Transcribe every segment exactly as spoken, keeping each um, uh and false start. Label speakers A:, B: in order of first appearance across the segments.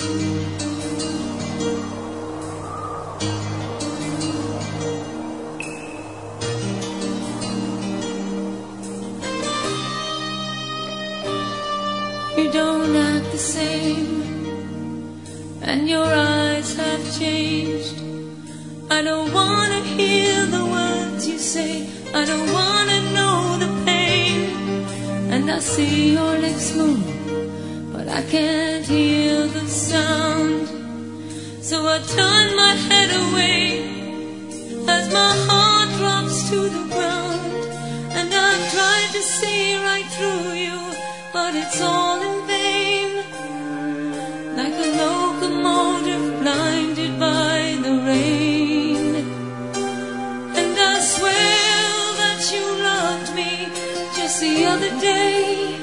A: You don't act the same, and your eyes have changed. I don't wanna hear the words you say, I don't wanna know the pain. And I see your lips move, but I can't hear the sound. So I turn my head away as my heart drops to the ground. And I've tried to see right through you, but it's all in vain. Like a locomotive blinded by the rain. And I swear that you loved me just the other day.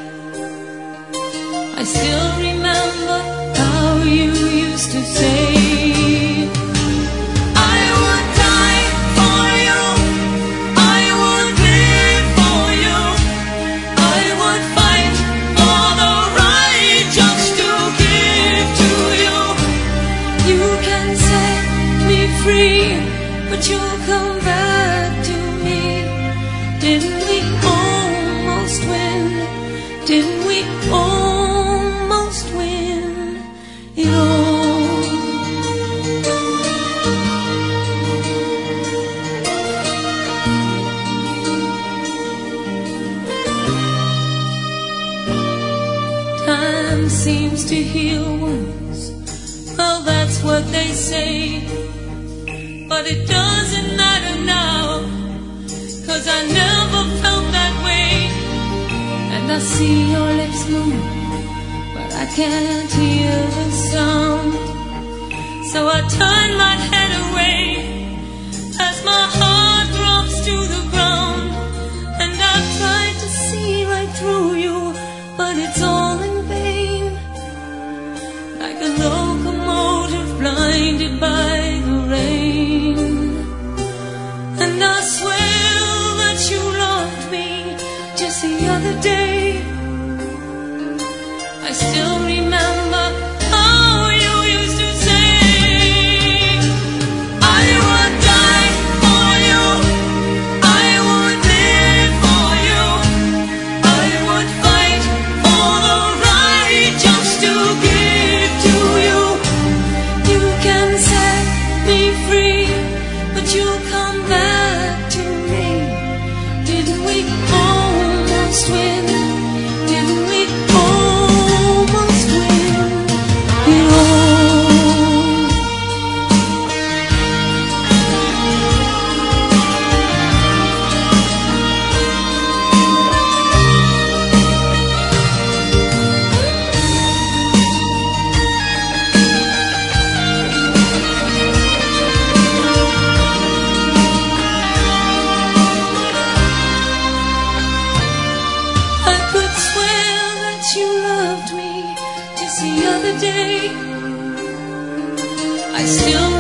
A: I still remember how you used to say, I would die for you, I would live for you, I would fight for the right just to give to you. You can set me free, but you'll come back to me. Didn't we almost win? Didn't we almost win it all? Time seems to heal wounds, well, that's what they say. But it doesn't matter now, 'cause I never felt that way. And I see your lips move, but I can't hear the sound. So I turn my head away as my heart drops to the ground. And I've tried to see right through you, but it's all in vain. Like a locomotive blinded by the rain. And I swear that you loved me just the other day. I still remember how you used to say, I would die for you, I would live for you, I would fight for the right just to give to you. You can set me free, but you'll come back to me. Didn't we almost win? Didn't we almost win it all? I could swear that you loved me just the other day. I still